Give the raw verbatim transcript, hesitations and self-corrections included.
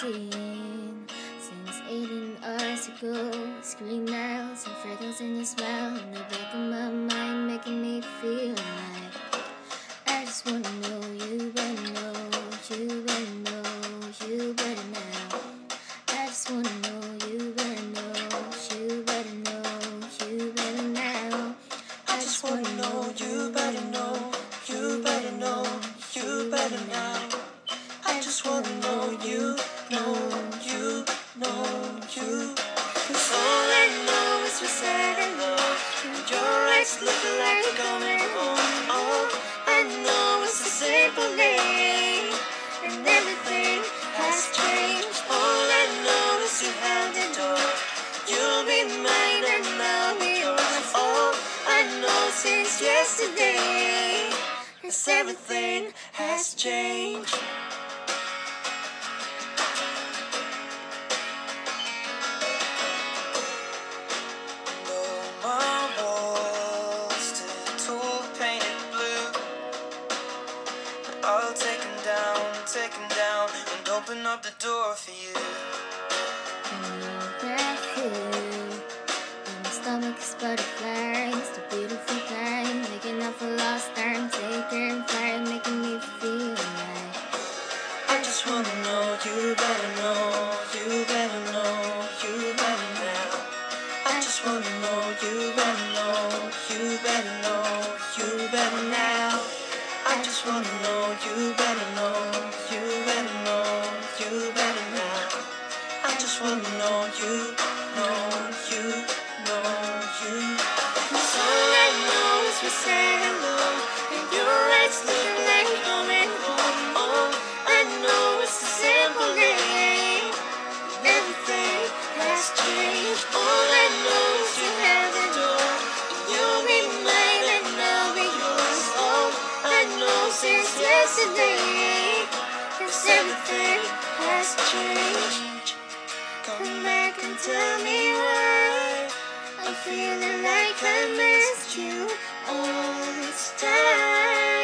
seen since eighteen hours ago. Screen nails and freckles in your smile in the back of my mind, making me feel like I just wanna know you better know, you better know, you better now. I just wanna know you better know, you better know, you better now. I just wanna know you better know, you better know, you better now. I just wanna know you, know you, know you. Cause all I know is we're sad and low, and your eyes looking like you're coming home. All I know is a simple name, and everything has changed. All I know is you held the door. You'll be mine and I'll be yours. All I know since yesterday is everything has changed. Though my walls still tall painted blue, I'll take 'em down, take 'em down, and open up the door for you. That food in my stomach is butterflies, the beautiful kind, making up for lost time, taking flight, making me feel like I just wanna know you better know, you better know, you better now. I just wanna know you better know, you better know, you better now. I just wanna know you better know, you better know, you better now. I just wanna know you, know you, know you. Cause all I know is we're sad and low, and your eyes look like you're coming home. All I know is a simple name, everything has changed. All I know is you have the door, and you'll be mine and I'll be yours. All I know since yesterday is everything has changed. Come back and tell me why I'm feeling like I missed you all this time.